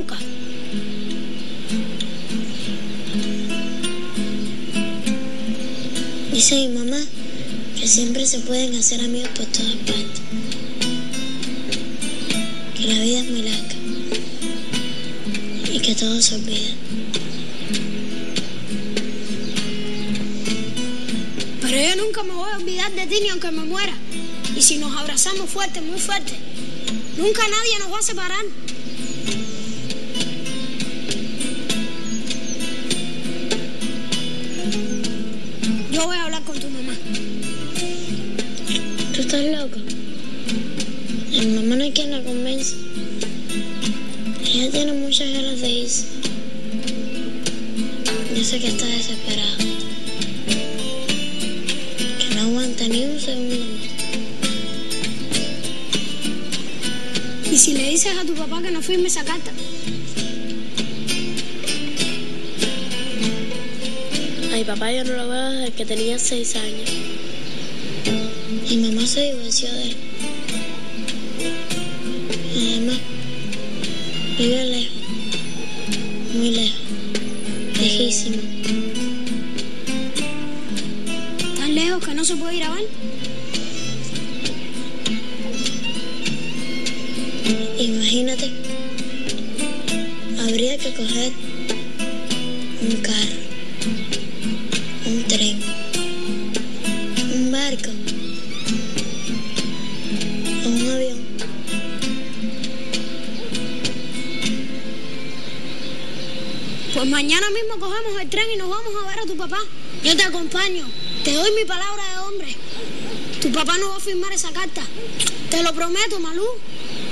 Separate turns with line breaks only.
nunca.
Dice mi mamá que siempre se pueden hacer amigos por todas partes. Que la vida es muy larga. Y que todo se olvida.
Pero yo nunca me voy a olvidar de ti ni aunque me muera. Y si nos abrazamos fuerte, muy fuerte, nunca nadie nos va a separar. Yo voy a hablar con tu mamá.
¿Tú estás loco? Mi mamá no hay quien la convence. Ella tiene muchas ganas de irse. Yo sé que está desesperada. Que no aguanta ni un segundo más.
¿Y si le dices a tu papá que no firme esa carta?
A mi papá yo no lo veo desde que tenía 6 años. Mi mamá se divorció de él. Además, vive lejos. Muy lejos. Lejísimo.
¿Tan lejos que no se puede ir a ver?
Imagínate, habría que coger un carro, un tren, un barco o un avión.
Pues mañana mismo cogemos el tren y nos vamos a ver a tu papá. Yo te acompaño, te doy mi palabra de hombre. Tu papá no va a firmar esa carta, te lo prometo, Malú.